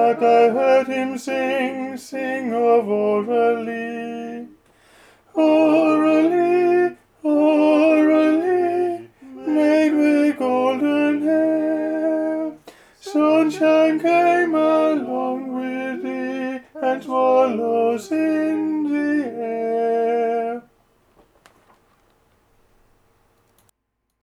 that I heard him sing of Aurelie. Aurelie, Aurelie, maid with golden hair. Sunshine came along with thee, and swallows in